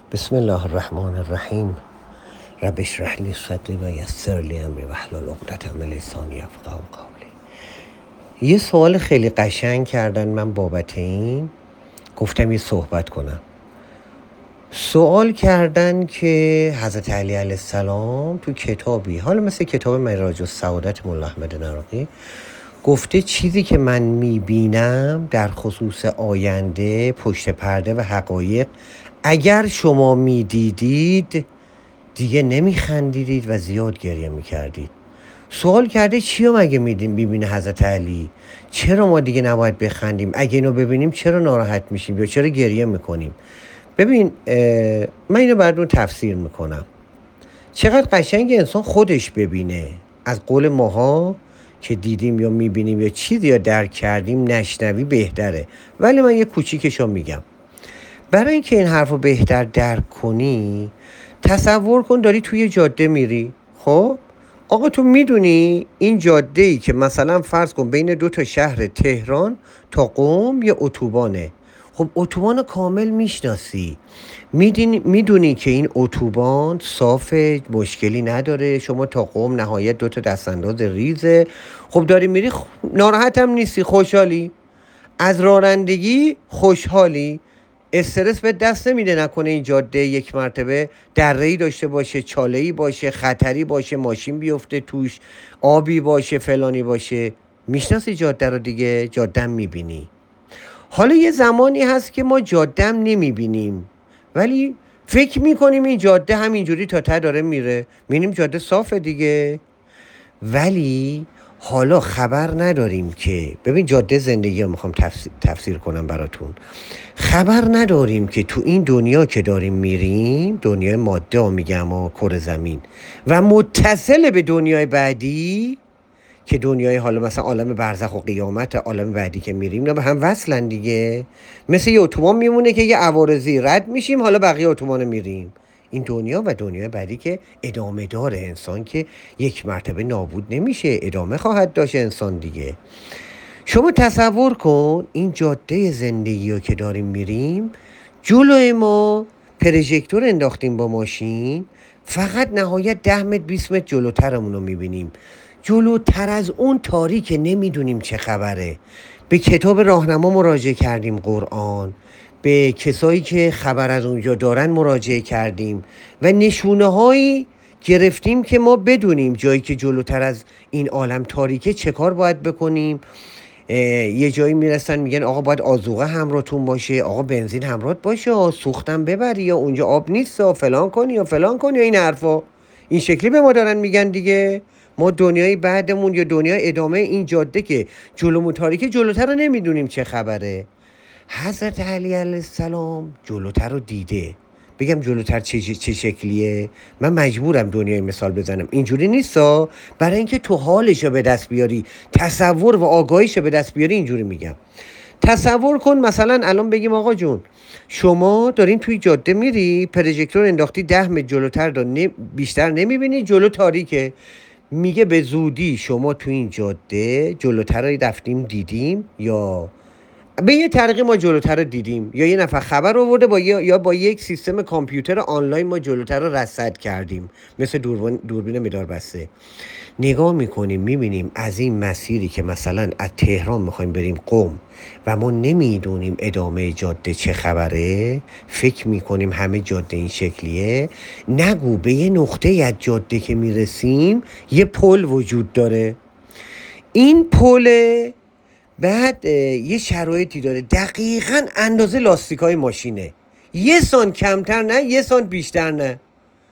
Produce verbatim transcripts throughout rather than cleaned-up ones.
بسم الله الرحمن الرحیم. رب اشرح لی صدری و یسر لی امری واحلل عقدة من لسانی یفقهوا قولی. یه سوال خیلی قشنگ کردن من بابت این، گفتم یه صحبت کنم. سوال کردن که حضرت علی علیه السلام تو کتابی، حالا مثل کتاب معراج السعادت مولا احمد نراقی، گفته چیزی که من میبینم در خصوص آینده، پشت پرده و حقایق، اگر شما میدیدید دیگه نمیخندیدید و زیاد گریه میکردید. سوال کرده چی رو مگه میدیم ببینه حضرت علی؟ چرا ما دیگه نباید بخندیم؟ اگه اینو ببینیم چرا ناراحت میشیم یا چرا گریه میکنیم؟ ببین، من اینو براتون تفسیر میکنم. چقدر قشنگ انسان خودش ببینه. از قول ماها که دیدیم یا میبینیم یا چیزی یا درک کردیم نشنوی بهتره، ولی من یه کوچیکشو میگم. برای اینکه این حرف رو بهتر درک کنی، تصور کن داری توی جاده میری. خب آقا تو میدونی این جاده ای که مثلا فرض کن بین دو تا شهر تهران تا قم یه اتوبانه. خب اتوبان کامل میشناسی، میدونی که این اتوبان صافه، مشکلی نداره، شما تا قم نهایت دو تا دستانداز ریزه. خب داری میری، ناراحت هم نیستی، خوشحالی از رانندگی، خوشحالی، استرس به دست نمیده نکنه این جاده یک مرتبه دره‌ای داشته باشه، چاله‌ای باشه، خطری باشه، ماشین بیفته توش، آبی باشه، فلانی باشه. میشناسی جاده رو دیگه، جاده‌ام میبینی. حالا یه زمانی هست که ما جاده‌ام نمیبینیم ولی فکر میکنیم این جاده همینجوری تا ته داره میره، میبینیم جاده صافه دیگه، ولی حالا خبر نداریم که، ببین جاده زندگی رو میخوام تفسیر, تفسیر کنم براتون. خبر نداریم که تو این دنیا که داریم میریم، دنیای ماده ها میگم و کره زمین و متصل به دنیای بعدی که دنیای حالا مثلا عالم برزخ و قیامت، عالم بعدی که میریم اینا به هم وصلن دیگه. مثل یه اتوبان میمونه که یه عوارضی رد میشیم، حالا بقیه اتوبان میریم. این دنیا و دنیای بعدی که ادامه داره، انسان که یک مرتبه نابود نمیشه، ادامه خواهد داشت انسان دیگه. شما تصور کن این جاده زندگی رو که داریم میریم، جلوی ما پروژکتور انداختیم با ماشین، فقط نهایت ده متر بیست متر جلوترمون رو میبینیم. جلوتر از اون تاریک، نمیدونیم چه خبره. به کتاب راهنما مراجعه کردیم، قرآن، به کسایی که خبر از اونجا دارن مراجعه کردیم و نشونه هایی گرفتیم که ما بدونیم جایی که جلوتر از این عالم تاریکه چه کار باید بکنیم. یه جایی میرسن میگن آقا باید آذوقه همراهتون باشه، آقا بنزین همراهت باشه، سوختم ببری، یا اونجا آب نیست، یا فلان کنی یا فلان کنی، یا این حرفا. این شکلی به ما دارن میگن دیگه. ما دنیای بعدمون یا دنیای ادامه این جاده که جلومون تاریکه، جلوتر رو نمیدونیم چه خبره. حضرت علی علیه السلام جلوتر رو دیده. بگم جلوتر چه, چه شکلیه؟ من مجبورم دنیای مثال بزنم، اینجوری نیستا. برای اینکه تو حالشو به دست بیاری، تصور و آگاهیشو به دست بیاری، اینجوری میگم. تصور کن مثلا الان بگیم آقا جون شما دارین توی جاده میری، پروژکتور انداختی ده متر جلوتر دار، نم... بیشتر نمیبینی، جلو تاریکه. میگه به زودی شما توی این جاده جلوتر رو رفتیم دیدیم، یا به یه طریقی ما جلوتر رو دیدیم، یا یه نفر خبر آورده با یا با یک سیستم کامپیوتر آنلاین ما جلوتر رو رصد کردیم، مثل دوربین دوربین مدار بسته. نگاه میکنیم میبینیم از این مسیری که مثلا از تهران میخوایم بریم قم و ما نمیدونیم ادامه جاده چه خبره، فکر میکنیم همه جاده این شکلیه. نگو به یه نقطه از جاده که میرسیم یه پل وجود داره. این پل بعد یه شرایطی داره، دقیقاً اندازه لاستیکای ماشینه، یه سان کمتر نه، یه سان بیشتر نه.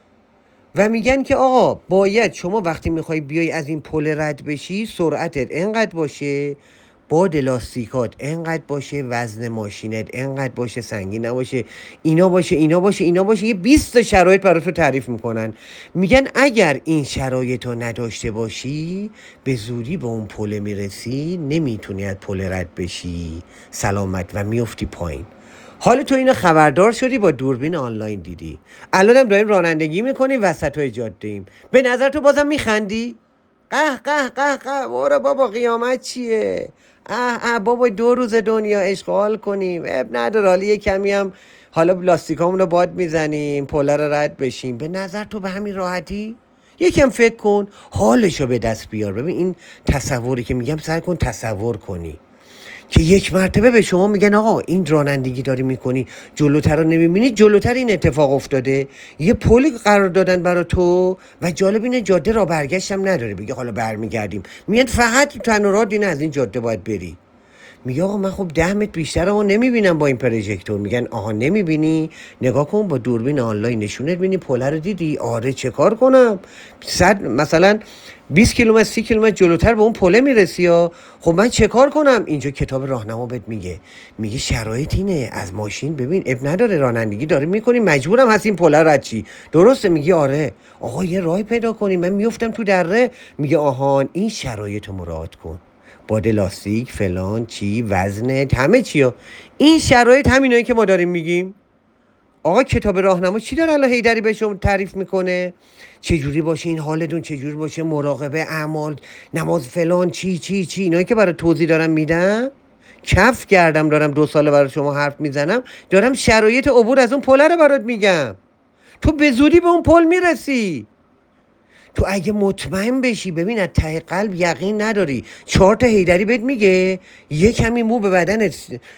و میگن که آقا باید شما وقتی میخوای بیای از این پل رد بشی، سرعتت انقدر باشه، باد لاستیکات انقدر باشه، وزن ماشینت انقدر باشه، سنگین نباشه، اینا باشه اینا باشه اینا باشه. یه بیست تا شرایط برای تو تعریف میکنن. میگن اگر این شرایط رو نداشته باشی، به زودی به اون پل میرسی، نمیتونی از پل رد بشی سلامت و میفتی پایین. حالا تو اینو خبردار شدی، با دوربین آنلاین دیدی، الان هم داریم رانندگی میکنیم وسط های جاده ایم، به نظر تو بازم میخندی؟ قه قه قه قه برو بابا، قیامت چیه؟ اه اه بابا، دو روز دنیا اشغال کنیم، اب نداره، حالا یه کمی هم حالا لاستیکامون رو باد میزنیم پله رو رد بشیم. به نظر تو به همین راحتی؟ یکم فکر کن، حالشو به دست بیار. ببین این تصوری که میگم سعی کن تصور کنی که یک مرتبه به شما میگن آقا این رانندگی داری میکنی، جلوتر رو نمیبینی، جلوتر این اتفاق افتاده، یه پلی قرار دادن برا تو و جالب اینه جاده را برگشتم نداره. بگه حالا برمیگردیم، میاد فقط تنها راه اینه از این جاده باید بری. میگه آقا من خب ده متر بیشتر رو نمیبینم با این پروژکتور. میگن آها نمیبینی؟ نگاه کن با دوربین آنلاین نشونت بینی پله رو دیدی؟ آره چه کار کنم؟ صد مثلا بیست کیلومتر سی کیلومتر جلوتر به اون پله میرسی ها. خب من چه کار کنم؟ اینجا کتاب راهنما بهت میگه، میگه شرایط اینه، از ماشین ببین اب نداره رانندگی داری میکنی مجبورم هست این پله رد چی. درسته؟ میگه آره. آقا یه راهی پیدا کنیم، من میافتم تو دره. میگه آهان این شرایط رو مراعات کن، باد لاستیک فلان چی وزنت همه چی. این شرایط همینایی که ما داریم میگیم. آقا کتاب راهنما چی داره الان هیدری به شما تعریف میکنه؟ چجوری باشه این حالتون، چجوری باشه مراقبه اعمال، نماز فلان چی چی چی اینایی که برای توضیح دارم میدم. کف کردم دارم دو ساله برای شما حرف میزنم، دارم شرایط عبور از اون پله رو برات میگم. تو به زودی به اون پل میرسی. تو اگه مطمئن بشی، ببین از ته قلب یقین نداری، چهار تا هیدری بهت میگه، یه کمی مو به بدنت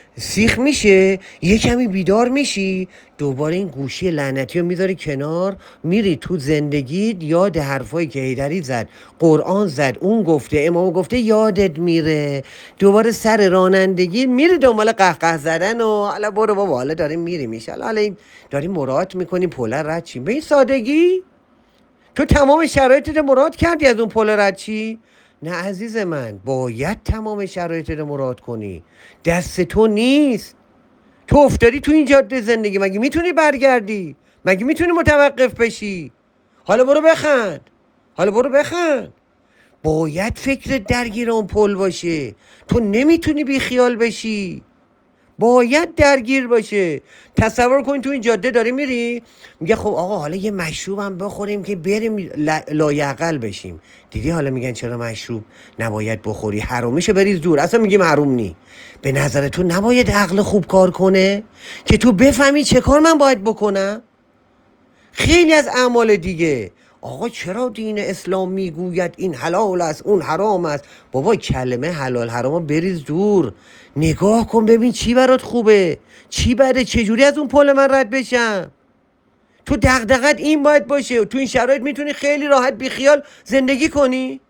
سیخ میشه، یه کمی بیدار میشی، دوباره این گوشی لعنتی رو میذاری کنار، میری تو زندگیت یاد حرفایی که هیدری زد، قرآن زد، اون گفته، امام گفته، یادت میره. دوباره سر رانندگی میری دنبال قهقه زدن و حالا برو بابا حالا داریم میریم میشه، حالا داریم مراعات میکنیم پله رد چیم. به این سادگی تو تمام شرایطت رو مراعات کردی از اون پل رد چی؟ نه عزیز من، باید تمام شرایطت رو مراعات کنی. دست تو نیست. تو افتادی تو این جاده زندگی، مگه میتونی برگردی؟ مگه میتونی متوقف بشی؟ حالا برو بخند، حالا برو بخند. باید فکرت درگیر اون پل باشه. تو نمیتونی بی خیال بشی، باید درگیر باشه. تصور کن تو این جاده داری میری، میگه خب آقا حالا یه مشروب هم بخوریم که بریم لایعقل بشیم. دیدی حالا میگن چرا مشروب نباید بخوری، حرامیشه بریز دور. اصلا میگیم حروم نی. به نظر تو نباید عقل خوب کار کنه که تو بفهمی چه کار من باید بکنم؟ خیلی از اعمال دیگه، آقا چرا دین اسلام میگوید این حلال است اون حرام است؟ بابا کلمه حلال حرام بریز دور، نگاه کن ببین چی برات خوبه چی بده، چجوری از اون پل من رد بشم. تو دغدغت این باید باشه. تو این شرایط میتونی خیلی راحت بی خیال زندگی کنی.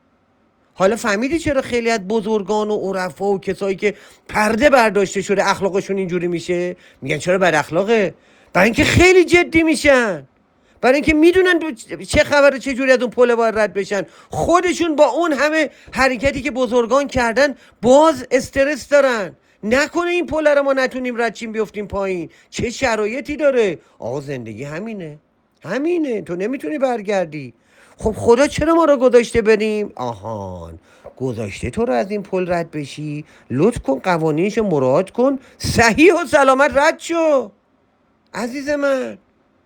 حالا فهمیدی چرا خیلی از بزرگان و عرفا و کسایی که پرده برداشته شده اخلاقشون اینجوری میشه؟ میگن چرا بد اخلاقه؟ برای اینکه خیلی جدی میشن، برای اینکه میدونن چه خبره، چه جوری از اون پل باید رد بشن. خودشون با اون همه حرکتی که بزرگان کردن باز استرس دارن. نکنه این پل رو ما نتونیم رد چیم بیفتیم پایین. چه شرایطی داره؟ آقا زندگی همینه، همینه، تو نمیتونی برگردی. خب خدا چرا ما رو گذاشته بریم؟ آهان گذاشته تو رو از این پل رد بشی. لطف کن قوانینش مراعات کن، صحیح و سلامت رد شو عزیز من.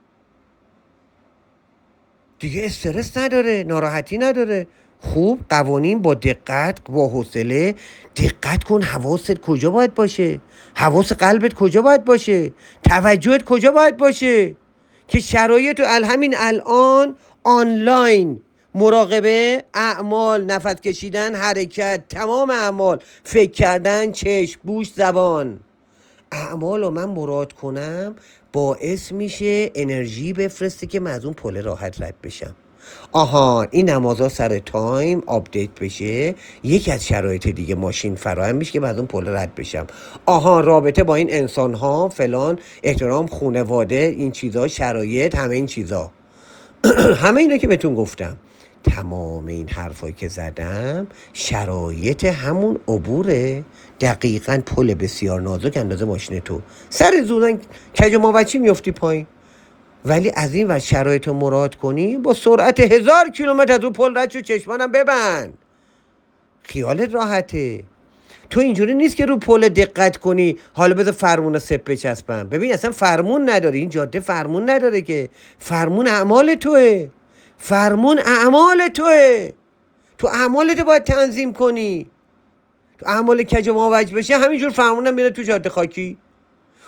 دیگه استرس نداره، ناراحتی نداره. خوب قوانین با دقت، با حوصله. دقت کن حواست کجا باید باشه، حواس قلبت کجا باید باشه، توجهت کجا باید باشه که شرایط همین الان آنلاین مراقبه اعمال، نفس کشیدن، حرکت، تمام اعمال، فکر کردن، چشم، گوش، زبان، اعمال رو من مراعات کنم باعث میشه انرژی بفرسته که من از اون پل راحت رد بشم. آها این نمازها سر تایم آپدیت بشه، یکی از شرایط دیگه ماشین فراهم میشه که من از اون پل رد بشم. آها رابطه با این انسان ها فلان، احترام خانواده، این چیزا، شرایط، همه این چیزا همه اینا که بهتون گفتم، تمام این حرفایی که زدم شرایط همون عبوره. دقیقاً پل بسیار نازک اندازه ماشین تو، سر زودن کج ما بچی میفتی پایین. ولی از این و شرایط رو مراعات کنی، با سرعت هزار کیلومتر از اون پل رد شو، چشمانم ببند، خیالت راحته. تو اینجوری نیست که رو پل دقت کنی حالا بذار فرمون سپ بچسبم. ببین اصلا فرمون نداری، این جاده فرمون نداره که، فرمون اعمال توه، فرمون اعمال توه. تو اعمالت باید تنظیم کنی. تو اعمال کج و ماوج بشه همینجور فرمونم میره تو جاده خاکی.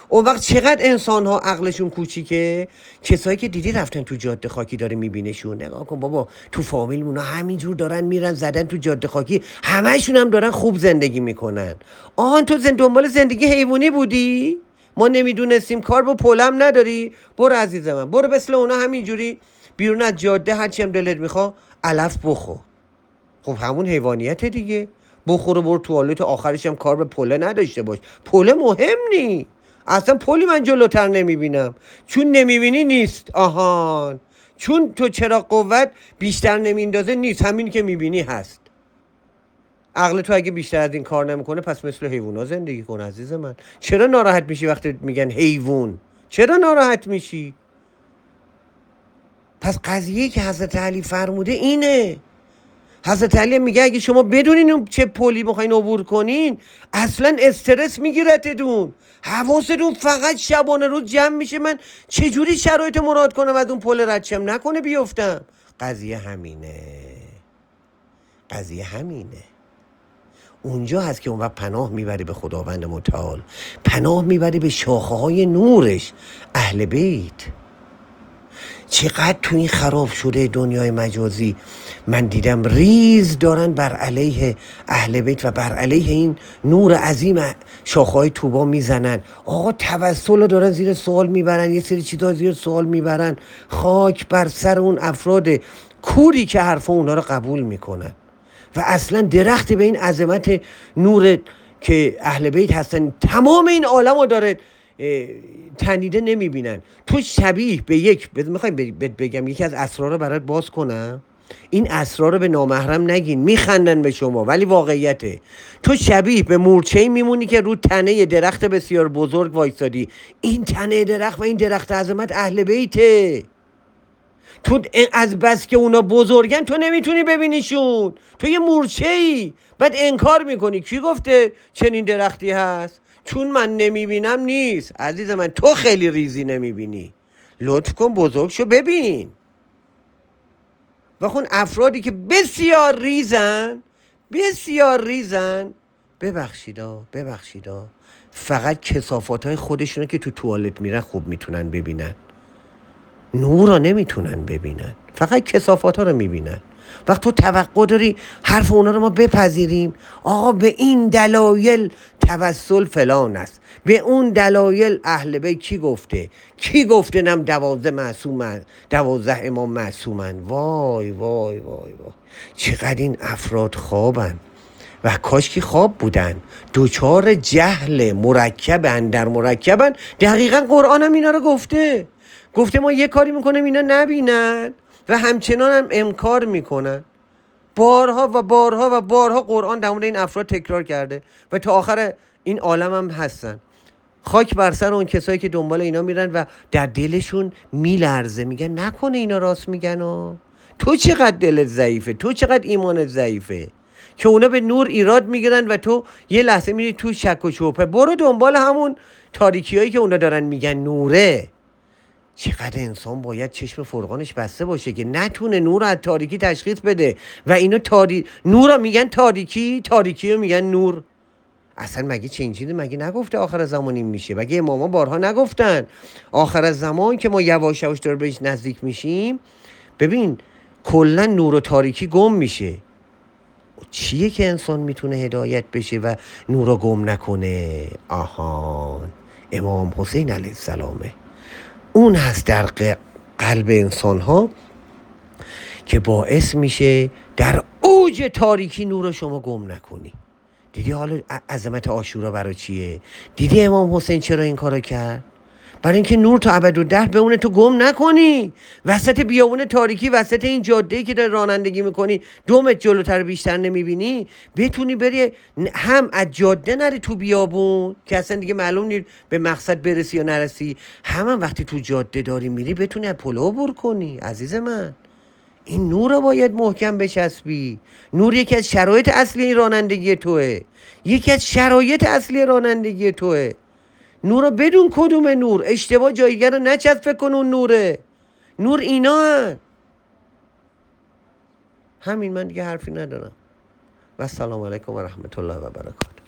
اون وقت چقدر انسان ها عقلشون کوچیکه. کسایی که دیدی رفتن تو جاده خاکی داره میبینشون، نگاه کن بابا تو فامیل اونا همینجور دارن میرن زدن تو جاده خاکی، همهشون هم دارن خوب زندگی میکنن. آهان تو زند دنبال زندگی حیوانی بودی؟ ما نمیدونستیم. کار با پولم نداری؟ برو عزیز من، برو مثل اونا همینجوری بیرون از جاده هرچی هم دلت میخوا علف بخور. خب همون حیوانیت دیگه. بخور برو توالت، آخرش هم کار به پله نداشته باش. پله مهم نی، اصلا پلی من جلوتر نمیبینم. چون نمیبینی نیست. آهان چون تو چرا قوت بیشتر نمیندازه نیست، همین که میبینی هست. عقل تو اگه بیشتر از این کار نمیکنه پس مثل حیوونا زندگی کن عزیز من. چرا ناراحت میشی وقتی میگن حیوان؟ چرا ناراحت میشی؟ پس قضیه که حضرت علی فرموده اینه. حضرت علی میگه اگه شما بدونین چه پلی میخواین عبور کنین اصلا استرس میگیرتتون، حواستون فقط شبانه روز جمع میشه من چجوری شرایط مراد کنم از اون پل رد شم، نکنه بیفتم. قضیه همینه، قضیه همینه. اونجا هست که اون وقت پناه میبری به خداوند متعال، پناه میبری به شاخه های نورش، اهل بیت. چقدر تو این خراب شده دنیای مجازی من دیدم ریز دارن بر علیه اهل بیت و بر علیه این نور عظیم شاخه‌های طوبا میزنن. آقا توسل رو دارن زیر سوال میبرن، یه سری چیزا زیر سوال میبرن. خاک بر سر اون افراد کوری که حرف اونا رو قبول میکنن و اصلا درختی به این عظمت نور که اهل بیت هستن تمام این عالم رو داره تنیده نمیبینن. تو شبیه به یک میخوایم بگم یکی از اسرار رو برات باز کنم، این اسرار رو به نامحرم نگین، میخندن به شما ولی واقعیته. تو شبیه به مورچه‌ای میمونی که رو تنه درخت بسیار بزرگ وایسادی. این تنه درخت و این درخت عظمت اهل بیته. تو از بس که اونا بزرگن تو نمیتونی ببینیشون، تو یه مورچه‌ای بعد انکار میکنی. کی گفته چنین درختی هست؟ چون من نمیبینم نیست. عزیز من تو خیلی ریزی نمیبینی، لطف کن بزرگ شو ببین. و خون افرادی که بسیار ریزن بسیار ریزن ببخشیدا ببخشیدا فقط کثافات های خودشونه که تو توالت میرن خوب میتونن ببینن، نور رو نمیتونن ببینن، فقط کثافات ها رو میبینن. وقت تو توقع داری حرف اونا رو ما بپذیریم؟ آقا به این دلایل توسل فلان است، به اون دلایل اهل بیت کی گفته؟ کی گفته نم دوازده معصومن، دوازده امام معصومن؟ وای وای وای وای چقدر این افراد خوابن و کاش که خواب بودن، دوچار جهل مرکبن در مرکبن. دقیقا قرآن هم اینا رو گفته، گفته ما یه کاری میکنیم اینا نبینن و همچنان هم انکار میکنن. بارها و بارها و بارها قرآن در مورد این افراد تکرار کرده و تا آخر این عالم هم هستن. خاک بر سر اون کسایی که دنبال اینا میرن و در دلشون میلرزه، میگن نکنه اینا راست میگن. و تو چقدر دلت ضعیفه، تو چقدر ایمانت ضعیفه که اونا به نور ایراد میگیرن و تو یه لحظه میری تو شک و شبهه. برو دنبال همون تاریکی هایی که اونا دارن میگن نوره. چقدر انسان باید چشم فرقانش بسته باشه که نتونه نور از تاریکی تشخیص بده و اینا تاری... نور رو میگن تاریکی، تاریکی رو میگن نور. اصلا مگه چنین چیزی مگه نگفته آخر زمان این میشه؟ مگه اماما بارها نگفتن آخر زمان که ما یواش یواش داره بهش نزدیک میشیم؟ ببین کلا نور و تاریکی گم میشه. چیه که انسان میتونه هدایت بشه و نور رو گم نکنه؟ آهان امام حسین علیه السلامه. اون هست در قلب انسان ها که باعث میشه در اوج تاریکی نور رو شما گم نکنی. دیدی حالا عظمت عاشورا برای چیه؟ دیدی امام حسین چرا این کارو کرد؟ برای اینکه نور تا ابدالدهر بمونه، تو گم نکنی وسط بیابون تاریکی، وسط این جاده‌ای که داری رانندگی میکنی دو متر جلوتر بیشتر نمیبینی، بتونی بری هم از جاده نری تو بیابون که اصلا دیگه معلوم نیست به مقصد برسی یا نرسی، هم, هم وقتی تو جاده داری میری بتونی از پل عبور کنی. عزیز من این نور رو باید محکم بچسبی. نور یکی از شرایط اصلی رانندگی توه، یکی از شرایط اصلی رانندگی توه. نور رو بدون کدوم نور، اشتباه جایگر رو نچسب، فکر کن اون نوره. نور اینا هن. همین، من دیگه حرفی ندارم و السلام علیکم و رحمت الله و برکاته.